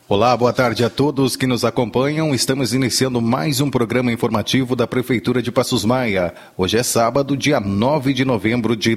Olá, boa tarde a todos que nos acompanham. Estamos iniciando mais um programa informativo da Prefeitura de Passos Maia. Hoje é sábado, dia 9 de novembro de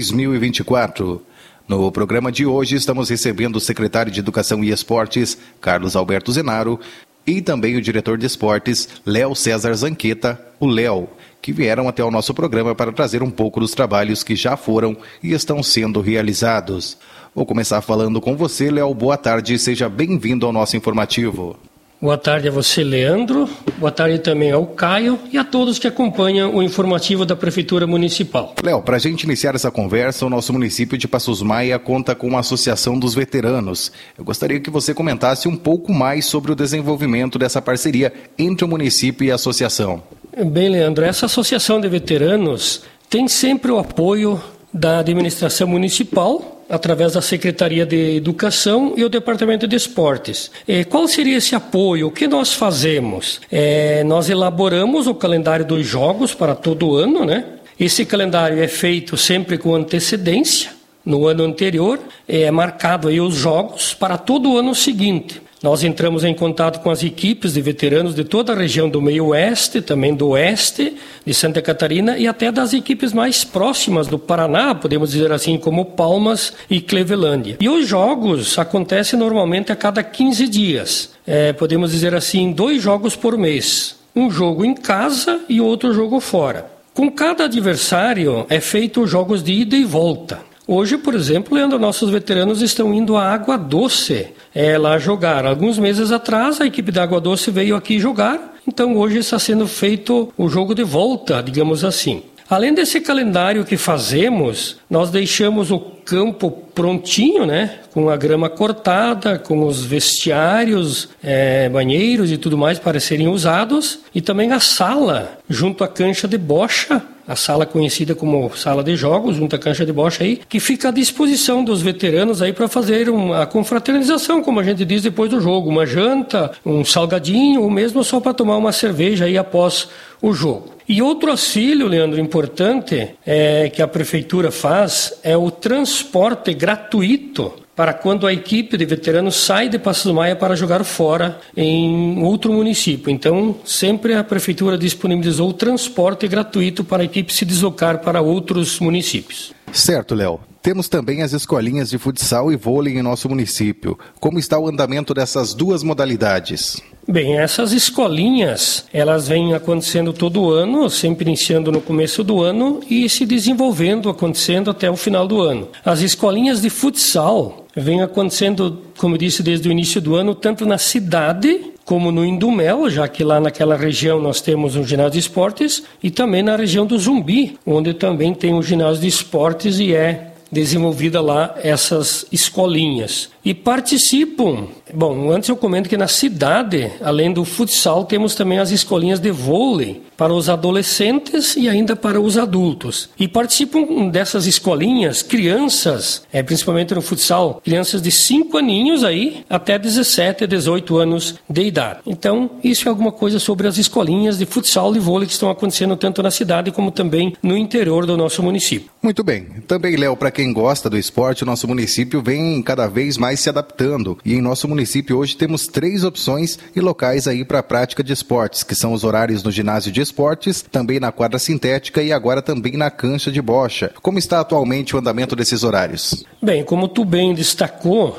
2024. No programa de hoje estamos recebendo o secretário de Educação e Esportes, Carlos Alberto Zenaro, e também o diretor de esportes, Léo César Zanqueta, o Léo, que vieram até o nosso programa para trazer um pouco dos trabalhos que já foram e estão sendo realizados. Vou começar falando com você, Léo. Boa tarde e seja bem-vindo ao nosso informativo. Boa tarde a você, Leandro. Boa tarde também ao Caio e a todos que acompanham o informativo da Prefeitura Municipal. Léo, para a gente iniciar essa conversa, o nosso município de Passos Maia conta com uma Associação dos Veteranos. Eu gostaria que você comentasse um pouco mais sobre o desenvolvimento dessa parceria entre o município e a associação. Bem, Leandro, essa Associação de Veteranos tem sempre o apoio da administração municipal, através da Secretaria de Educação e o Departamento de Esportes. Qual seria esse apoio? O que nós fazemos? Nós elaboramos o calendário dos jogos para todo ano, né? Esse calendário é feito sempre com antecedência. No ano anterior, é marcado aí os jogos para todo o ano seguinte. Nós entramos em contato com as equipes de veteranos de toda a região do meio-oeste, também do oeste, de Santa Catarina e até das equipes mais próximas do Paraná, podemos dizer assim, como Palmas e Clevelândia. E os jogos acontecem normalmente a cada 15 dias. Podemos dizer assim, 2 jogos por mês. Um jogo em casa e outro jogo fora. Com cada adversário é feito os jogos de ida e volta. Hoje, por exemplo, Leandro, nossos veteranos estão indo à Água Doce lá jogar. Alguns meses atrás, a equipe da Água Doce veio aqui jogar, então hoje está sendo feito o jogo de volta, digamos assim. Além desse calendário que fazemos, nós deixamos o campo prontinho, né? Com a grama cortada, com os vestiários, banheiros e tudo mais para serem usados. E também a sala, junto à cancha de bocha, a sala conhecida como sala de jogos, junto à cancha de bocha aí, que fica à disposição dos veteranos aí para fazer a confraternização, como a gente diz depois do jogo, uma janta, um salgadinho, ou mesmo só para tomar uma cerveja aí após o jogo. E outro auxílio, Leandro, importante que a Prefeitura faz é o transporte gratuito para quando a equipe de veteranos sai de Passos Maia para jogar fora em outro município. Então, sempre a Prefeitura disponibilizou o transporte gratuito para a equipe se deslocar para outros municípios. Certo, Léo. Temos também as escolinhas de futsal e vôlei em nosso município. Como está o andamento dessas duas modalidades? Bem, essas escolinhas, elas vêm acontecendo todo ano, sempre iniciando no começo do ano e se desenvolvendo, acontecendo até o final do ano. As escolinhas de futsal vêm acontecendo, como eu disse, desde o início do ano, tanto na cidade como no Indumel, já que lá naquela região nós temos um ginásio de esportes, e também na região do Zumbi, onde também tem um ginásio de esportes e é desenvolvida lá essas escolinhas. E participam, antes eu comento que na cidade, além do futsal, temos também as escolinhas de vôlei para os adolescentes e ainda para os adultos. E participam dessas escolinhas crianças, principalmente no futsal, crianças de 5 aninhos aí até 17, 18 anos de idade. Então, isso é alguma coisa sobre as escolinhas de futsal e vôlei que estão acontecendo tanto na cidade como também no interior do nosso município. Muito bem. Também, Léo, para quem gosta do esporte, o nosso município vem cada vez mais se adaptando. E em nosso município hoje temos 3 opções e locais aí para a prática de esportes, que são os horários no ginásio de esportes, também na quadra sintética e agora também na cancha de bocha. Como está atualmente o andamento desses horários? Bem, como tu bem destacou,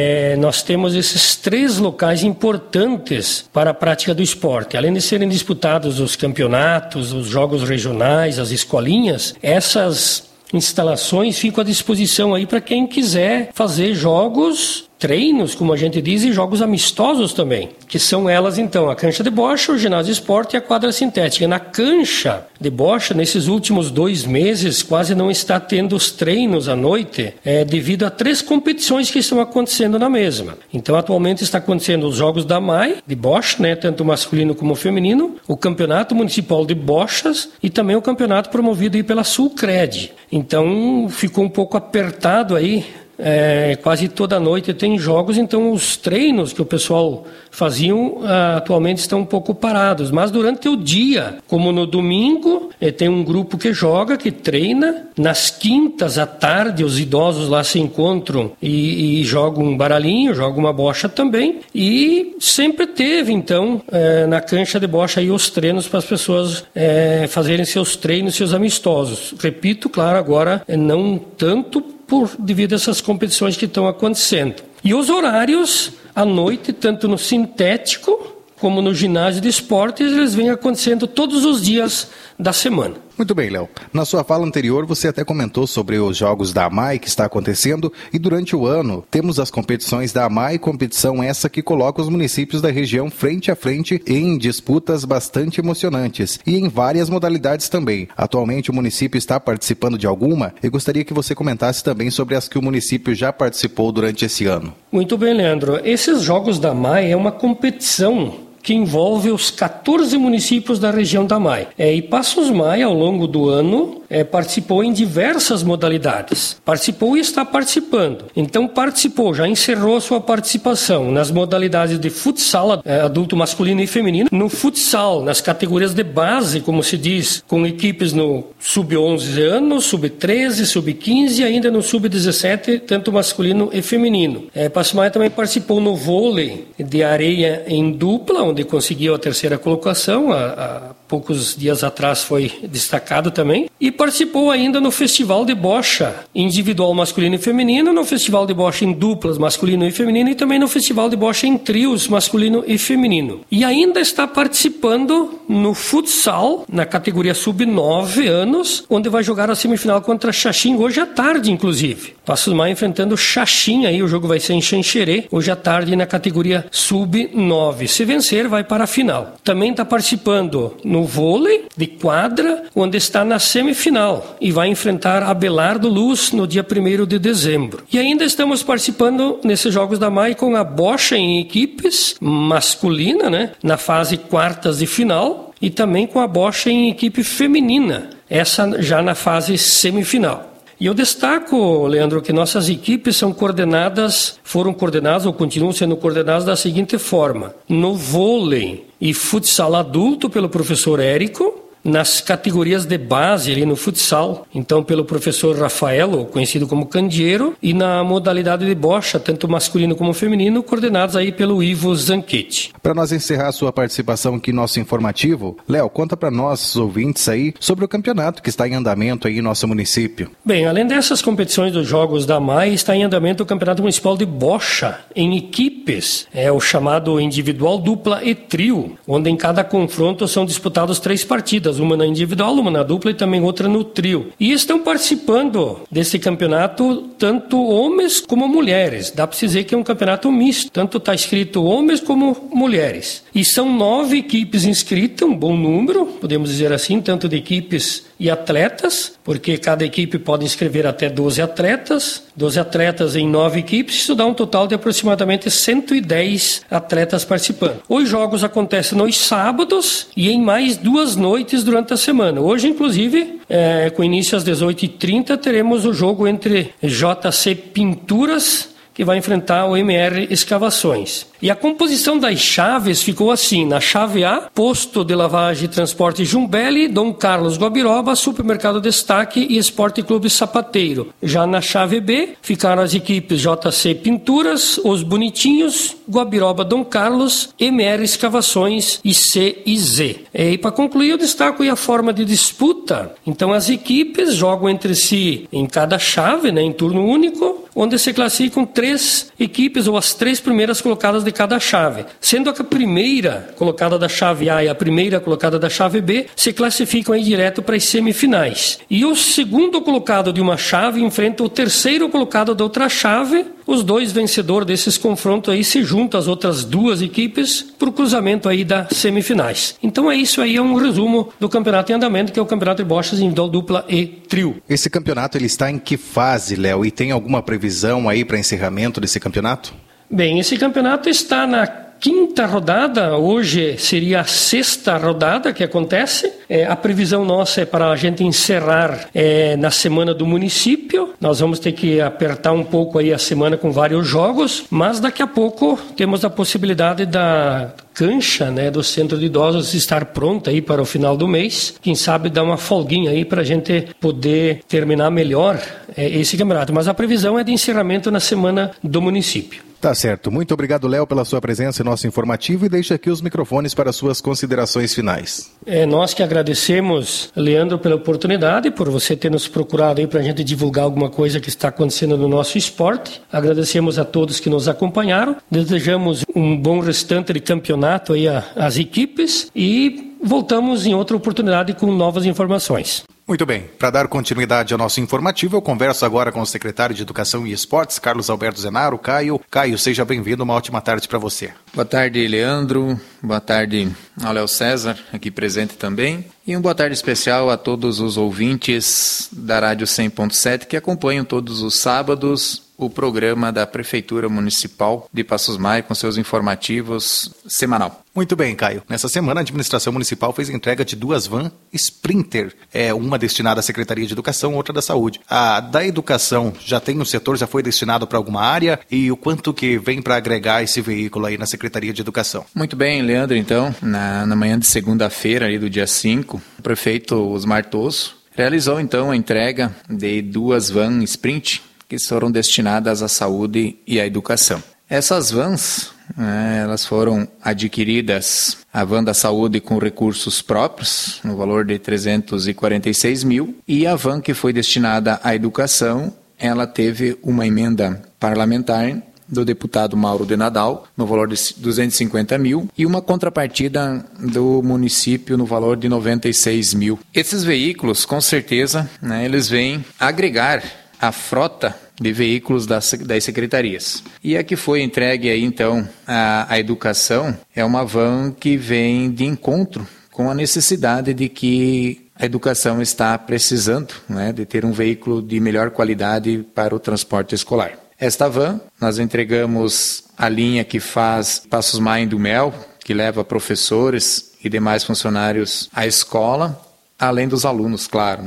nós temos esses 3 locais importantes para a prática do esporte. Além de serem disputados os campeonatos, os jogos regionais, as escolinhas, essas instalações ficam à disposição aí para quem quiser fazer jogos, treinos, como a gente diz, e jogos amistosos também, que são elas então a cancha de bocha, o ginásio de esporte e a quadra sintética. Na cancha de bocha, nesses últimos 2 meses, quase não está tendo os treinos à noite, devido a 3 competições que estão acontecendo na mesma. Então, atualmente está acontecendo os jogos da MAI, de bocha, né, tanto masculino como feminino, o campeonato municipal de bochas e também o campeonato promovido aí pela Sulcred. Então, ficou um pouco apertado aí quase toda noite tem jogos, então os treinos que o pessoal faziam atualmente estão um pouco parados. Mas durante o dia, como no domingo, tem um grupo que joga, que treina. Nas quintas à tarde, os idosos lá se encontram e jogam um baralhinho, jogam uma bocha também. E sempre teve, então, na cancha de bocha aí os treinos para as pessoas fazerem seus treinos, seus amistosos. Repito, claro, agora não tanto devido a essas competições que estão acontecendo. E os horários, à noite, tanto no sintético como no ginásio de esportes, eles vêm acontecendo todos os dias da semana. Muito bem, Léo. Na sua fala anterior, você até comentou sobre os jogos da AMAI que está acontecendo e durante o ano temos as competições da AMAI, competição essa que coloca os municípios da região frente a frente em disputas bastante emocionantes e em várias modalidades também. Atualmente o município está participando de alguma e gostaria que você comentasse também sobre as que o município já participou durante esse ano. Muito bem, Leandro. Esses jogos da AMAI é uma competição que envolve os 14 municípios da região da AMAI. E Passos Maia, ao longo do ano, participou em diversas modalidades. Participou e está participando. Então, participou, já encerrou sua participação nas modalidades de futsal, adulto masculino e feminino. No futsal, nas categorias de base, como se diz, com equipes no sub-11 anos, sub-13, sub-15 e ainda no sub-17, tanto masculino e feminino. Passos Maia também participou no vôlei de areia em dupla, onde conseguiu a terceira colocação, há poucos dias atrás foi destacado também, e participou ainda no Festival de Bocha individual masculino e feminino, no Festival de Bocha em duplas masculino e feminino e também no Festival de Bocha em trios masculino e feminino. E ainda está participando no futsal, na categoria sub-9 anos, onde vai jogar a semifinal contra Xaxim, hoje à tarde, inclusive. Passos Maia enfrentando Xaxim, aí o jogo vai ser em Xanxerê, hoje à tarde na categoria sub-9. Se vencer, vai para a final. Também está participando no vôlei de quadra, onde está na semifinal e vai enfrentar Abelardo Luz no dia 1º de dezembro. E ainda estamos participando nesses Jogos da AMAI com a bocha em equipes masculina, né, na fase quartas de final, e também com a bocha em equipe feminina, essa já na fase semifinal. E eu destaco, Leandro, que nossas equipes foram coordenadas ou continuam sendo coordenadas da seguinte forma: no vôlei e futsal adulto pelo professor Érico, nas categorias de base ali no futsal, então pelo professor Rafaelo, conhecido como Candeeiro, e na modalidade de bocha, tanto masculino como feminino, coordenados aí pelo Ivo Zanchetti. Para nós encerrar a sua participação aqui no nosso informativo, Léo, conta para nós, ouvintes aí, sobre o campeonato que está em andamento aí no nosso município. Bem, além dessas competições dos Jogos da AMAI, está em andamento o Campeonato Municipal de Bocha em equipes, o chamado individual, dupla e trio, onde em cada confronto são disputados 3 partidas, uma na individual, uma na dupla e também outra no trio. E estão participando desse campeonato tanto homens como mulheres. Dá para dizer que é um campeonato misto, tanto está escrito homens como mulheres. E são 9 equipes inscritas, um bom número, podemos dizer assim, tanto de equipes e atletas, porque cada equipe pode inscrever até 12 atletas em 9 equipes, isso dá um total de aproximadamente 110 atletas participando. Os jogos acontecem nos sábados e em mais 2 noites durante a semana. Hoje, inclusive, com início às 18h30, teremos o jogo entre JC Pinturas, que vai enfrentar o MR Escavações. E a composição das chaves ficou assim: na chave A, Posto de Lavagem e Transporte Jumbelli, Dom Carlos Guabiroba, Supermercado Destaque e Esporte Clube Sapateiro. Já na chave B, ficaram as equipes JC Pinturas, Os Bonitinhos, Guabiroba Dom Carlos, MR Escavações e C e Z. E para concluir, eu destaco aí a forma de disputa. Então as equipes jogam entre si em cada chave, né, em turno único, onde se classificam 3 equipes ou as 3 primeiras colocadas de cada chave, sendo a primeira colocada da chave A e a primeira colocada da chave B se classificam aí direto para as semifinais. E o segundo colocado de uma chave enfrenta o terceiro colocado da outra chave. Os 2 vencedores desses confrontos aí se juntam às outras 2 equipes para o cruzamento aí das semifinais. Então é isso aí, é um resumo do campeonato em andamento, que é o campeonato de bochas individual, dupla e trio. Esse campeonato ele está em que fase, Léo? E tem alguma previsão aí para encerramento desse campeonato? Bem, esse campeonato está na quinta rodada, hoje seria a sexta rodada que acontece. A previsão nossa é para a gente encerrar na semana do município. Nós vamos ter que apertar um pouco aí a semana com vários jogos, mas daqui a pouco temos a possibilidade da cancha, né, do Centro de Idosos estar pronta aí para o final do mês. Quem sabe dar uma folguinha aí para a gente poder terminar melhor esse campeonato. Mas a previsão é de encerramento na semana do município. Tá certo. Muito obrigado, Léo, pela sua presença em nosso informativo e deixa aqui os microfones para suas considerações finais. Nós que agradecemos, Leandro, pela oportunidade, por você ter nos procurado aí para a gente divulgar alguma coisa que está acontecendo no nosso esporte. Agradecemos a todos que nos acompanharam. Desejamos um bom restante de campeonato aí às equipes e voltamos em outra oportunidade com novas informações. Muito bem. Para dar continuidade ao nosso informativo, eu converso agora com o secretário de Educação e Esportes, Carlos Alberto Zenaro. Caio, seja bem-vindo. Uma ótima tarde para você. Boa tarde, Leandro. Boa tarde ao Léo César, aqui presente também. E uma boa tarde especial a todos os ouvintes da Rádio 100.7 que acompanham todos os sábados o programa da Prefeitura Municipal de Passos Maia com seus informativos semanal. Muito bem, Caio. Nessa semana, a administração municipal fez a entrega de 2 vans Sprinter, uma destinada à Secretaria de Educação, outra da Saúde. A da Educação já tem um setor, já foi destinado para alguma área, e o quanto que vem para agregar esse veículo aí na Secretaria de Educação? Muito bem, Leandro, então, na manhã de segunda-feira, ali do dia 5, o prefeito Osmar Tosso realizou então a entrega de 2 vans Sprint, que foram destinadas à saúde e à educação. Essas vans, elas foram adquiridas, a van da saúde com recursos próprios, no valor de 346 mil, e a van que foi destinada à educação, ela teve uma emenda parlamentar do deputado Mauro de Nadal, no valor de 250 mil, e uma contrapartida do município no valor de 96 mil. Esses veículos, com certeza, eles vêm agregar a frota de veículos das secretarias. E a que foi entregue aí, então, à educação é uma van que vem de encontro com a necessidade de que a educação está precisando, de ter um veículo de melhor qualidade para o transporte escolar. Esta van, nós entregamos a linha que faz Passos Maia do Mel, que leva professores e demais funcionários à escola, além dos alunos, claro,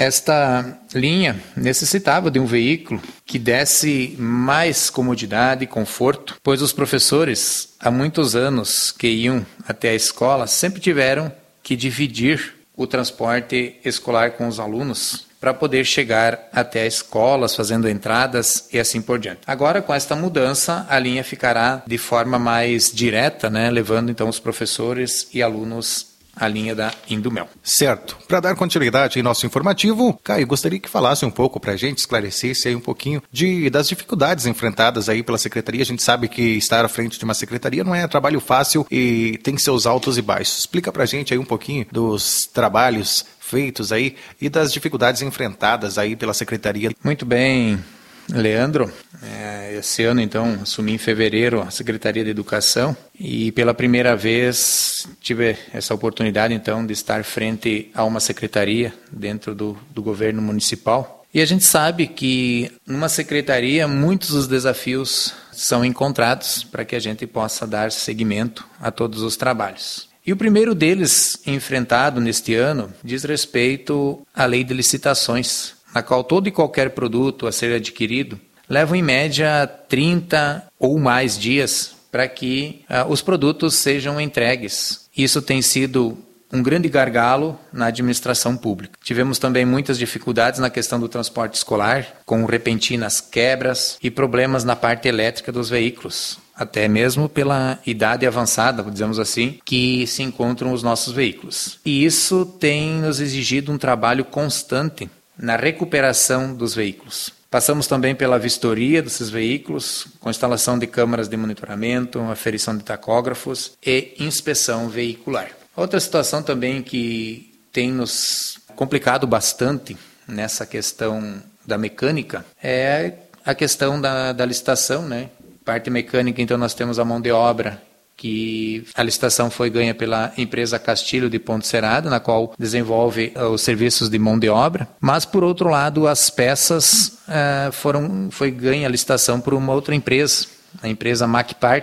Esta linha necessitava de um veículo que desse mais comodidade e conforto, pois os professores, há muitos anos que iam até a escola, sempre tiveram que dividir o transporte escolar com os alunos para poder chegar até as escolas, fazendo entradas e assim por diante. Agora, com esta mudança, a linha ficará de forma mais direta, levando então os professores e alunos a linha da Indumel. Certo. Para dar continuidade em nosso informativo, Caio, gostaria que falasse um pouco para a gente, esclarecesse aí um pouquinho das dificuldades enfrentadas aí pela Secretaria. A gente sabe que estar à frente de uma Secretaria não é trabalho fácil e tem seus altos e baixos. Explica para a gente aí um pouquinho dos trabalhos feitos aí e das dificuldades enfrentadas aí pela Secretaria. Muito bem, Leandro. Esse ano, então, assumi em fevereiro a Secretaria de Educação e pela primeira vez tive essa oportunidade, então, de estar frente a uma secretaria dentro do governo municipal. E a gente sabe que numa secretaria muitos dos desafios são encontrados para que a gente possa dar seguimento a todos os trabalhos. E o primeiro deles, enfrentado neste ano, diz respeito à lei de licitações, na qual todo e qualquer produto a ser adquirido leva em média 30 ou mais dias para que os produtos sejam entregues. Isso tem sido um grande gargalo na administração pública. Tivemos também muitas dificuldades na questão do transporte escolar, com repentinas quebras e problemas na parte elétrica dos veículos, até mesmo pela idade avançada, dizemos assim, que se encontram os nossos veículos. E isso tem nos exigido um trabalho constante na recuperação dos veículos. Passamos também pela vistoria desses veículos, com instalação de câmaras de monitoramento, aferição de tacógrafos e inspeção veicular. Outra situação também que tem nos complicado bastante nessa questão da mecânica é a questão da licitação, Parte mecânica, então, nós temos a mão de obra, que a licitação foi ganha pela empresa Castilho de Ponte Serrada, na qual desenvolve os serviços de mão de obra, mas, por outro lado, as peças foi ganha a licitação por uma outra empresa, a empresa Mac Parts,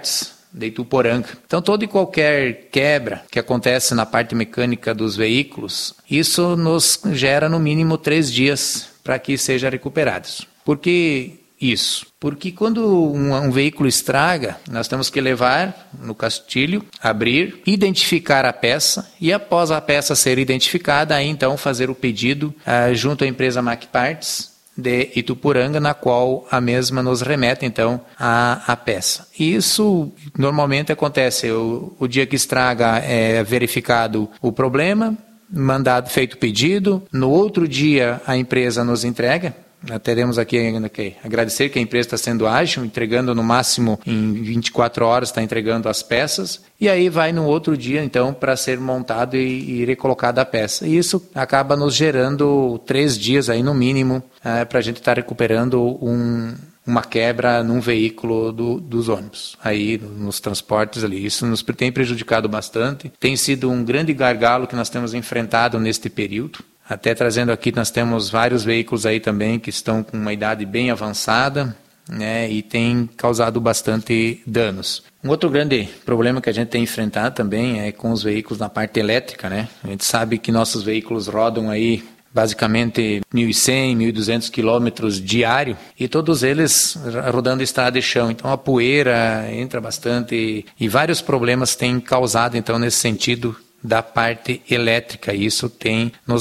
de Ituporanga. Então, toda e qualquer quebra que acontece na parte mecânica dos veículos, isso nos gera no mínimo 3 dias para que sejam recuperados. Por que isso? Porque quando um veículo estraga, nós temos que levar no castilho, abrir, identificar a peça e após a peça ser identificada, aí então fazer o pedido junto à empresa MacParts de Ituporanga, na qual a mesma nos remete então a peça. E isso normalmente acontece o dia que estraga, é verificado o problema, feito o pedido, no outro dia a empresa nos entrega. Teremos aqui que agradecer que a empresa está sendo ágil, entregando no máximo em 24 horas, está entregando as peças, e aí vai no outro dia então para ser montado e recolocada a peça. E isso acaba nos gerando 3 dias aí no mínimo para a gente estar recuperando uma quebra num veículo dos ônibus, aí nos transportes ali. Isso nos tem prejudicado bastante, tem sido um grande gargalo que nós temos enfrentado neste período. Até trazendo aqui, nós temos vários veículos aí também que estão com uma idade bem avançada, né, e tem causado bastante danos. Um outro grande problema que a gente tem enfrentado também é com os veículos na parte elétrica, né? A gente sabe que nossos veículos rodam aí basicamente 1.100, 1.200 quilômetros diário e todos eles rodando estrada e chão. Então a poeira entra bastante e vários problemas têm causado então nesse sentido da parte elétrica. Isso tem nos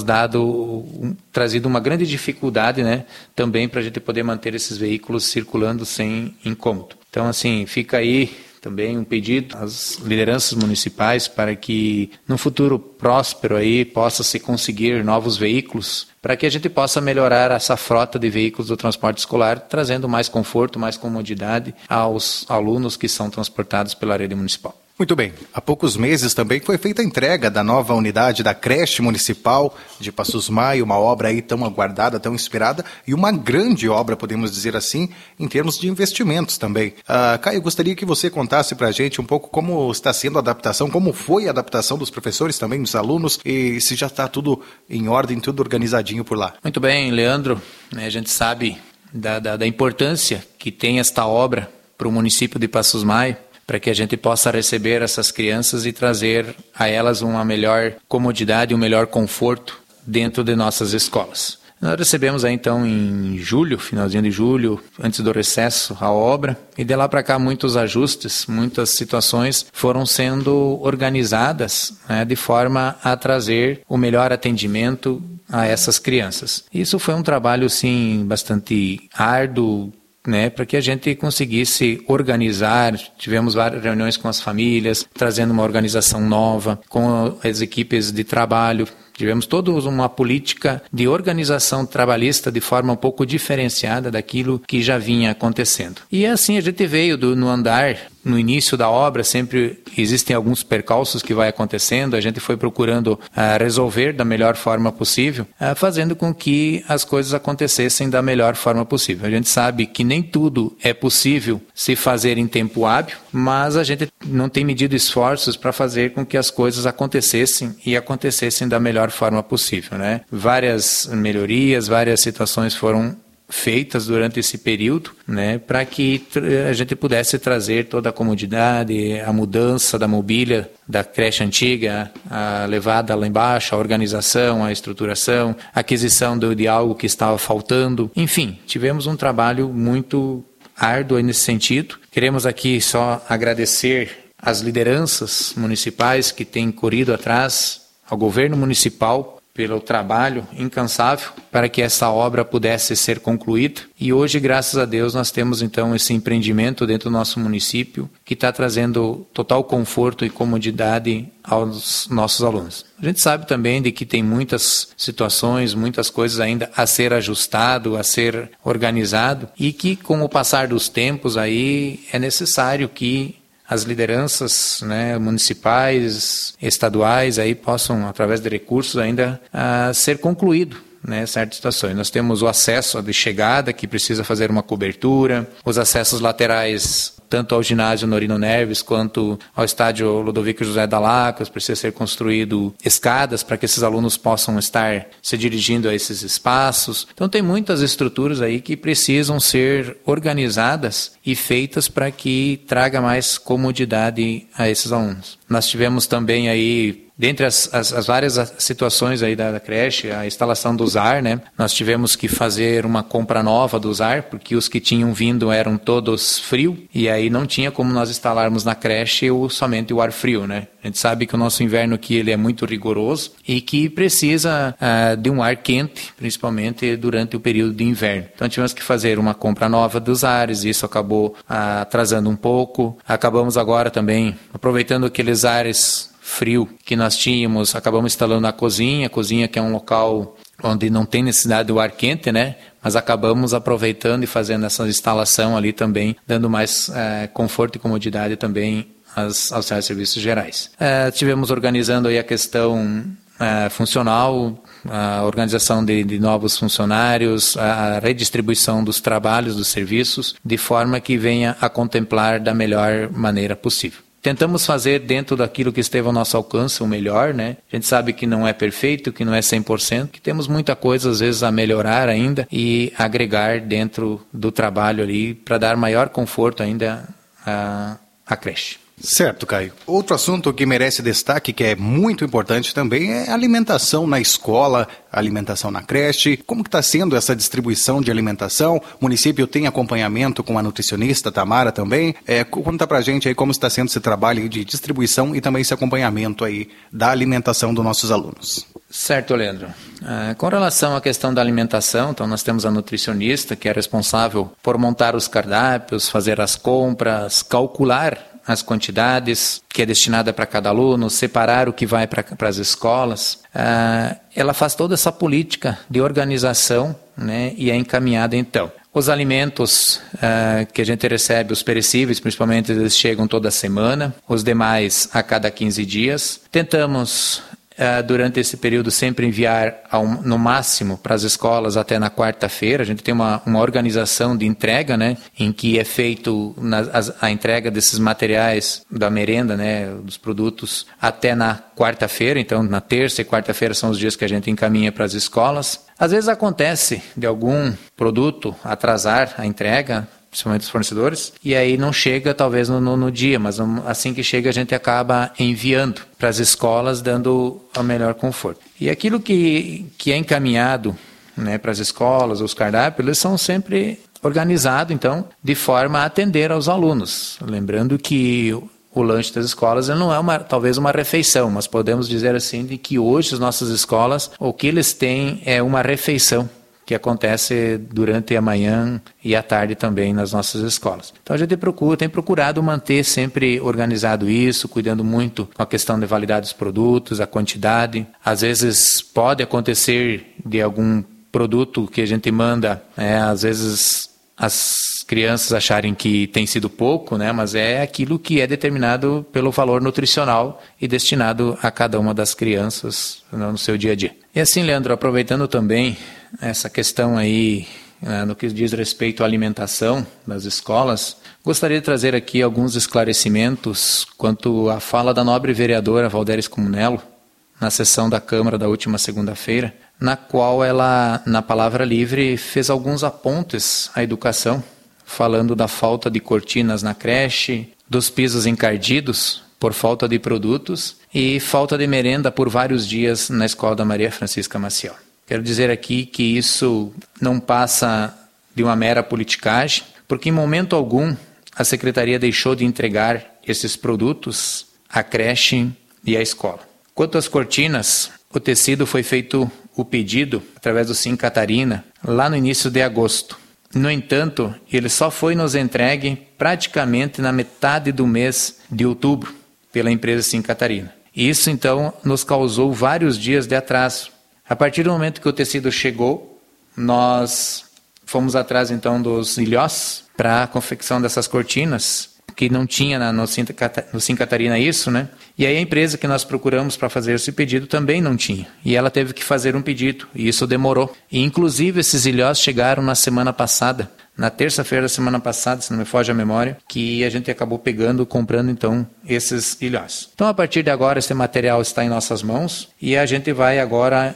trazido uma grande dificuldade, né, também para a gente poder manter esses veículos circulando sem incômodo. Então, assim, fica aí também um pedido às lideranças municipais para que no futuro próspero aí possa se conseguir novos veículos para que a gente possa melhorar essa frota de veículos do transporte escolar, trazendo mais conforto, mais comodidade aos alunos que são transportados pela rede municipal. Muito bem. Há poucos meses também foi feita a entrega da nova unidade da creche municipal de Passos Maia, uma obra aí tão aguardada, tão esperada e uma grande obra, podemos dizer assim, em termos de investimentos também. Caio, gostaria que você contasse para a gente um pouco como está sendo a adaptação, como foi a adaptação dos professores também, dos alunos e se já está tudo em ordem, tudo organizadinho por lá. Muito bem, Leandro. A gente sabe da importância que tem esta obra para o município de Passos Maia, para que a gente possa receber essas crianças e trazer a elas uma melhor comodidade, um melhor conforto dentro de nossas escolas. Nós recebemos aí então em julho, finalzinho de julho, antes do recesso, a obra, e de lá para cá muitos ajustes, muitas situações foram sendo organizadas, né, de forma a trazer o melhor atendimento a essas crianças. Isso foi um trabalho, sim, bastante árduo, né, para que a gente conseguisse organizar. Tivemos várias reuniões com as famílias, trazendo uma organização nova, com as equipes de trabalho. Tivemos toda uma política de organização trabalhista de forma um pouco diferenciada daquilo que já vinha acontecendo. E assim a gente veio no andar, no início da obra, sempre existem alguns percalços que vai acontecendo, a gente foi procurando resolver da melhor forma possível, fazendo com que as coisas acontecessem da melhor forma possível. A gente sabe que nem tudo é possível se fazer em tempo hábil, mas a gente não tem medido esforços para fazer com que as coisas acontecessem e acontecessem da melhor forma possível, né? Várias melhorias, várias situações foram feitas durante esse período, né, para que a gente pudesse trazer toda a comodidade, a mudança da mobília da creche antiga, a levada lá embaixo, a organização, a estruturação, a aquisição de algo que estava faltando. Enfim, tivemos um trabalho muito árduo nesse sentido. Queremos aqui só agradecer às lideranças municipais que têm corrido atrás, ao governo municipal, pelo trabalho incansável para que essa obra pudesse ser concluída. E hoje, graças a Deus, nós temos então esse empreendimento dentro do nosso município que está trazendo total conforto e comodidade aos nossos alunos. A gente sabe também de que tem muitas situações, muitas coisas ainda a ser ajustado, a ser organizado e que com o passar dos tempos aí é necessário que as lideranças, né, municipais, estaduais, aí possam, através de recursos, ainda ser concluído, né, certas situações. Nós temos o acesso de chegada, que precisa fazer uma cobertura, os acessos laterais tanto ao ginásio Norino Neves quanto ao estádio Ludovico José Dalacos. Precisa ser construído escadas para que esses alunos possam estar se dirigindo a esses espaços. Então tem muitas estruturas aí que precisam ser organizadas e feitas para que traga mais comodidade a esses alunos. Nós tivemos também aí, dentre as várias situações aí da creche, a instalação do ZAR, né? Nós tivemos que fazer uma compra nova do ZAR, porque os que tinham vindo eram todos frio, e aí não tinha como nós instalarmos na creche somente o ar frio, né? A gente sabe que o nosso inverno aqui ele é muito rigoroso e que precisa de um ar quente, principalmente durante o período de inverno. Então tivemos que fazer uma compra nova dos ares, e isso acabou atrasando um pouco. Acabamos agora também aproveitando aqueles ares frio que nós tínhamos, acabamos instalando a cozinha que é um local onde não tem necessidade do ar quente, né? Mas acabamos aproveitando e fazendo essa instalação ali também, dando mais conforto e comodidade também aos serviços gerais. Tivemos organizando aí a questão funcional, a organização de novos funcionários, a redistribuição dos trabalhos, dos serviços, de forma que venha a contemplar da melhor maneira possível. Tentamos fazer dentro daquilo que esteve ao nosso alcance o melhor, né? A gente sabe que não é perfeito, que não é 100%, que temos muita coisa às vezes a melhorar ainda e agregar dentro do trabalho ali para dar maior conforto ainda à creche. Certo, Caio. Outro assunto que merece destaque, que é muito importante também, é a alimentação na escola, a alimentação na creche. Como que está sendo essa distribuição de alimentação? O município tem acompanhamento com a nutricionista Tamara também. Conta pra gente aí como está sendo esse trabalho de distribuição e também esse acompanhamento aí da alimentação dos nossos alunos. Certo, Leandro. Com relação à questão da alimentação, então nós temos a nutricionista que é responsável por montar os cardápios, fazer as compras, calcular as quantidades que é destinada para cada aluno, separar o que vai para as escolas. Ela faz toda essa política de organização, né, e é encaminhada então. Os alimentos que a gente recebe, os perecíveis, principalmente, eles chegam toda semana, os demais a cada 15 dias. Tentamos durante esse período sempre enviar no máximo para as escolas até na quarta-feira. A gente tem uma organização de entrega, né, em que é feito a entrega desses materiais da merenda, né, dos produtos até na quarta-feira. Então na terça e quarta-feira são os dias que a gente encaminha para as escolas. Às vezes acontece de algum produto atrasar a entrega, principalmente os fornecedores, e aí não chega talvez no dia, mas assim que chega a gente acaba enviando para as escolas, dando o melhor conforto. E aquilo que é encaminhado, né, para as escolas, os cardápios, eles são sempre organizados, então, de forma a atender aos alunos. Lembrando que o lanche das escolas não é talvez uma refeição, mas podemos dizer assim de que hoje as nossas escolas, o que eles têm é uma refeição, que acontece durante a manhã e a tarde também nas nossas escolas. Então a gente tem procurado manter sempre organizado isso, cuidando muito com a questão de validade dos produtos, a quantidade. Às vezes pode acontecer de algum produto que a gente manda, às vezes as crianças acharem que tem sido pouco, né? Mas é aquilo que é determinado pelo valor nutricional e destinado a cada uma das crianças no seu dia a dia. E assim, Leandro, aproveitando também essa questão aí, no que diz respeito à alimentação das escolas, gostaria de trazer aqui alguns esclarecimentos quanto à fala da nobre vereadora Valderes Comunello, na sessão da Câmara da última segunda-feira, na qual ela, na palavra livre, fez alguns apontes à educação, falando da falta de cortinas na creche, dos pisos encardidos por falta de produtos e falta de merenda por vários dias na escola da Maria Francisca Maciel. Quero dizer aqui que isso não passa de uma mera politicagem, porque em momento algum a Secretaria deixou de entregar esses produtos à creche e à escola. Quanto às cortinas, o tecido foi feito o pedido através do Sim Catarina lá no início de agosto. No entanto, ele só foi nos entregue praticamente na metade do mês de outubro pela empresa Sim Catarina. Isso então nos causou vários dias de atraso. A partir do momento que o tecido chegou, nós fomos atrás então dos ilhós para a confecção dessas cortinas, que não tinha no Sim Catarina isso, né? E aí a empresa que nós procuramos para fazer esse pedido também não tinha. E ela teve que fazer um pedido, e isso demorou. E inclusive esses ilhós chegaram na semana passada, na terça-feira da semana passada, se não me foge a memória, que a gente acabou comprando então esses ilhós. Então a partir de agora esse material está em nossas mãos e a gente vai agora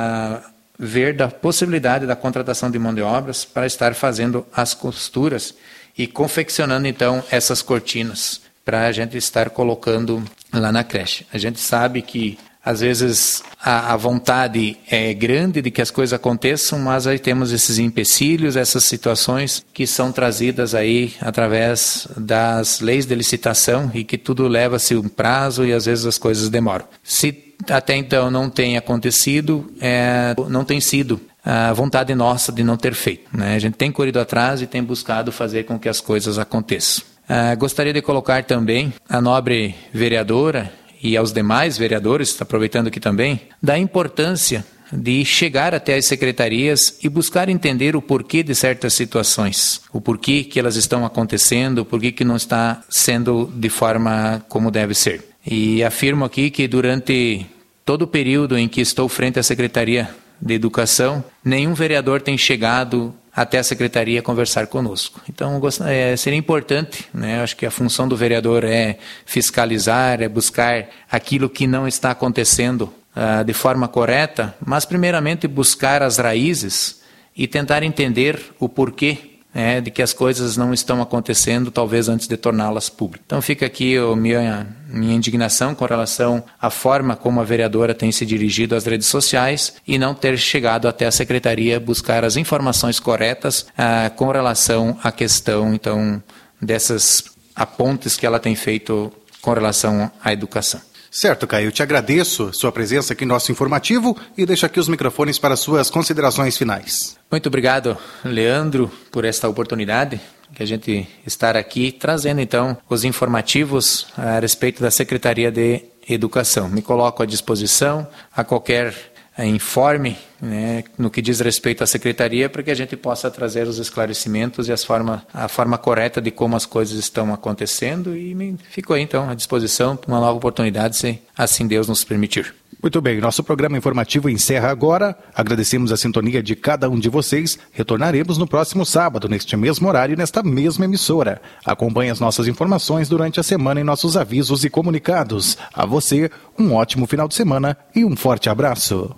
ver da possibilidade da contratação de mão de obras para estar fazendo as costuras e confeccionando então essas cortinas para a gente estar colocando lá na creche. A gente sabe que às vezes a vontade é grande de que as coisas aconteçam, mas aí temos esses empecilhos, essas situações que são trazidas aí através das leis de licitação e que tudo leva-se um prazo e às vezes as coisas demoram. Se até então não tem acontecido, não tem sido a vontade nossa de não ter feito, né? A gente tem corrido atrás e tem buscado fazer com que as coisas aconteçam. Gostaria de colocar também a nobre vereadora e aos demais vereadores, aproveitando aqui também, da importância de chegar até as secretarias e buscar entender o porquê de certas situações, o porquê que elas estão acontecendo, o porquê que não está sendo de forma como deve ser. E afirmo aqui que durante todo o período em que estou frente à Secretaria de Educação, nenhum vereador tem chegado até a Secretaria conversar conosco. Então, seria importante, né? Acho que a função do vereador é fiscalizar, é buscar aquilo que não está acontecendo de forma correta, mas primeiramente buscar as raízes e tentar entender o porquê de que as coisas não estão acontecendo, talvez antes de torná-las públicas. Então fica aqui a minha indignação com relação à forma como a vereadora tem se dirigido às redes sociais e não ter chegado até a secretaria buscar as informações corretas com relação à questão, então, dessas apontes que ela tem feito com relação à educação. Certo, Caio, eu te agradeço sua presença aqui no nosso informativo e deixo aqui os microfones para suas considerações finais. Muito obrigado, Leandro, por esta oportunidade que a gente estar aqui trazendo então os informativos a respeito da Secretaria de Educação. Me coloco à disposição a qualquer informe, né, no que diz respeito à Secretaria, para que a gente possa trazer os esclarecimentos e a forma correta de como as coisas estão acontecendo e fico aí então à disposição para uma nova oportunidade, se assim Deus nos permitir. Muito bem, nosso programa informativo encerra agora. Agradecemos a sintonia de cada um de vocês. Retornaremos no próximo sábado, neste mesmo horário, nesta mesma emissora. Acompanhe as nossas informações durante a semana em nossos avisos e comunicados. A você, um ótimo final de semana e um forte abraço.